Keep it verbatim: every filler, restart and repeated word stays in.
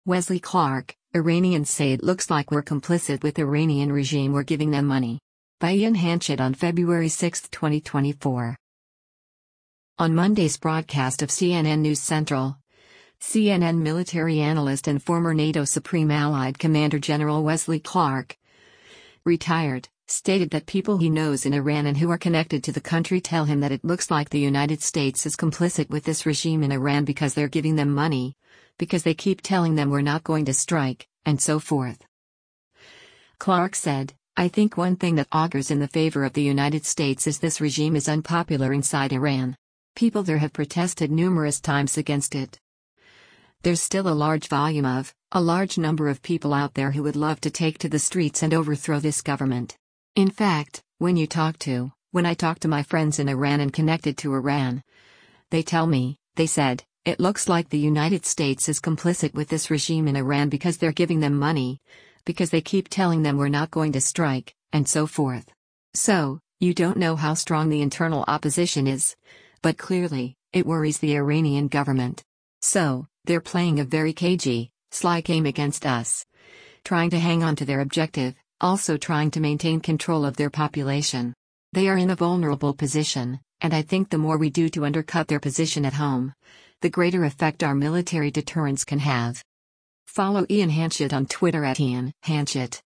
Wesley Clark, Iranians say it looks like we're complicit with Iranian regime, we're giving them money. By Ian Hanchett on February sixth, twenty twenty-four. On Monday's broadcast of C N N News Central, C N N military analyst and former NATO Supreme Allied Commander General Wesley Clark, retired, stated that people he knows in Iran and who are connected to the country tell him that it looks like the United States is complicit with this regime in Iran because they're giving them money, because they keep telling them we're not going to strike, and so forth. Clark said, "I think one thing that augurs in the favor of the United States is this regime is unpopular inside Iran. People there have protested numerous times against it. There's still a large volume of, a large number of people out there who would love to take to the streets and overthrow this government. In fact, when you talk to, when I talk to my friends in Iran and connected to Iran, they tell me, they said, it looks like the United States is complicit with this regime in Iran because they're giving them money, because they keep telling them we're not going to strike, and so forth. So, you don't know how strong the internal opposition is, but clearly, it worries the Iranian government. So, they're playing a very cagey, sly game against us, trying to hang on to their objective, also trying to maintain control of their population. They are in a vulnerable position, and I think the more we do to undercut their position at home, the greater effect our military deterrence can have." Follow Ian Hanchett on Twitter at Ian Hanchett.